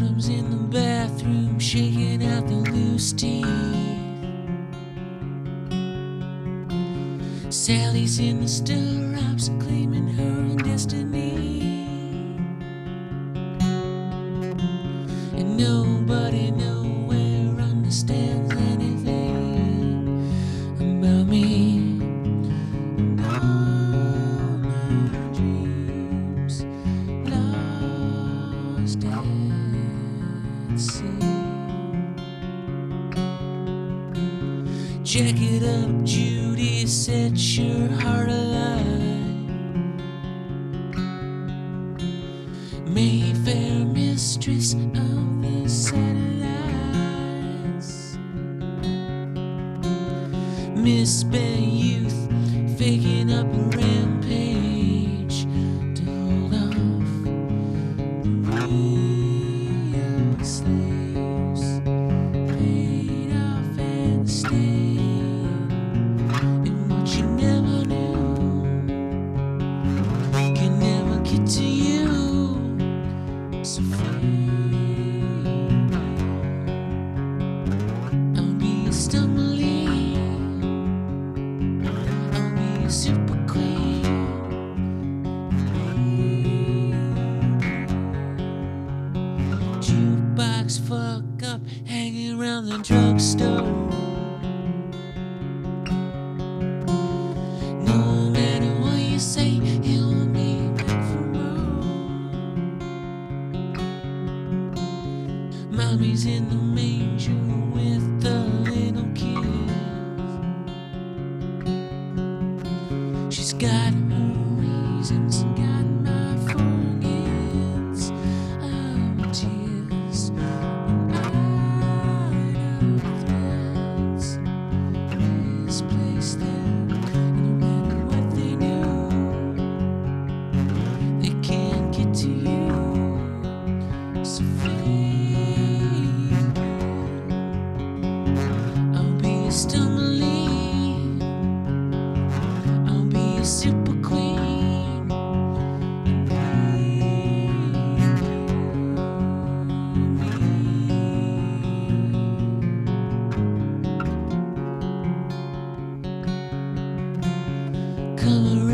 Mom's in the bathroom shaking out the loose teeth. Sally's in the stirrups claiming her own destiny. And nobody nowhere understands anything about me. And all my dreams lost at sea. Jack it up, Judy, set your heart alight. Mayfair, mistress of the satellites. Misspent youth, faking up a rampage to hold off the real slaves. Paid off and stayed. And what you never knew can never get to you. So free. I'll be a stumbling. I'll be a super queen. Jukebox fuck up, hanging around the drugstore. No matter what you say, he'll be back for more. Mommy's in the manger with the little kids. She's got her reasons, got my forgets of tears. And I know threads misplaced them. No matter what they do, they can't get to you. So fade. I'll be a stumbling. I'll be a super queen. Come